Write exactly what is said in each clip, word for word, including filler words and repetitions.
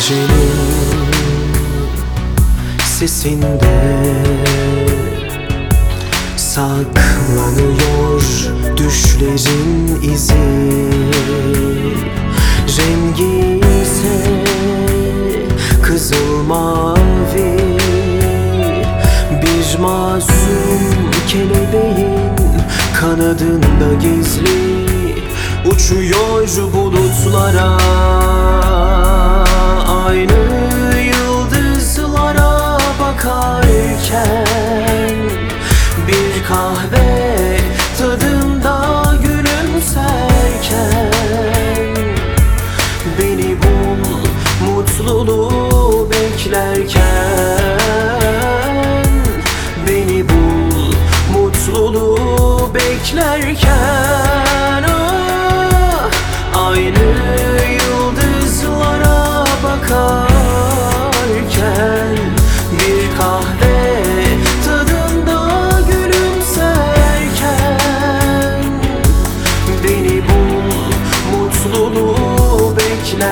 gecenin sesinde saklanıyor düşlerin izi. Rengi ise kızıl mavi, bir masum kelebeğin kanadında gizli uçuyor bulutlara. Aynı yıldızlara bakarken bir kahve tadında gülümserken beni bul mutluluğu beklerken, beni bul mutluluğu beklerken. Ah, aynı yıldızlara bakarken bir kahve tadında gülümserken beni bul mutluluğu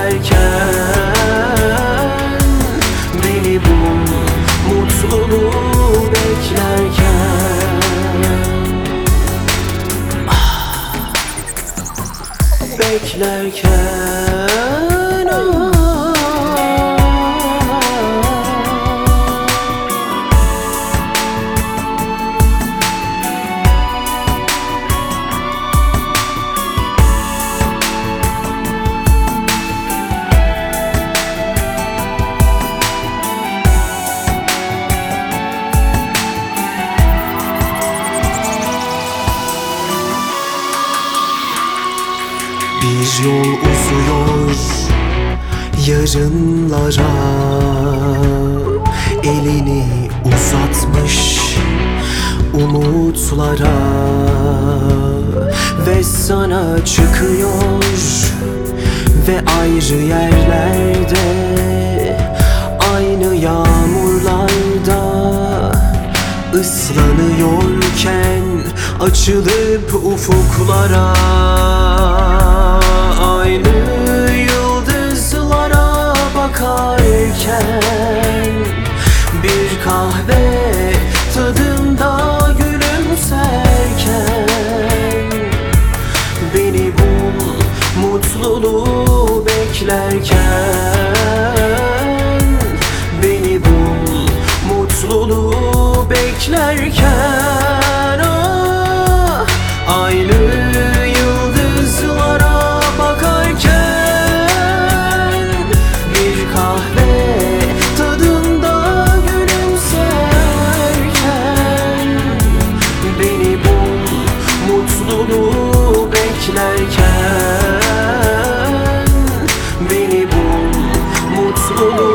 beklerken, beni bul mutluluğu beklerken. Ah, beklerken ah. Bir yol uzuyor yarınlara, elini uzatmış umutlara ve sana çıkıyor ve ayrı yerlerde aynı yağmurlarda ıslanıyorken açılıp ufuklara. Aynı yıldızlara bakarken bir kahve tadında gülümserken beni bul mutluluğu beklerken, beni bul mutluluğu beklerken. Ah, aynı yıldızlara bakarken bir kahve tadında gülümserken beni bul mutluluğu beklerken, beni bul mutluluğu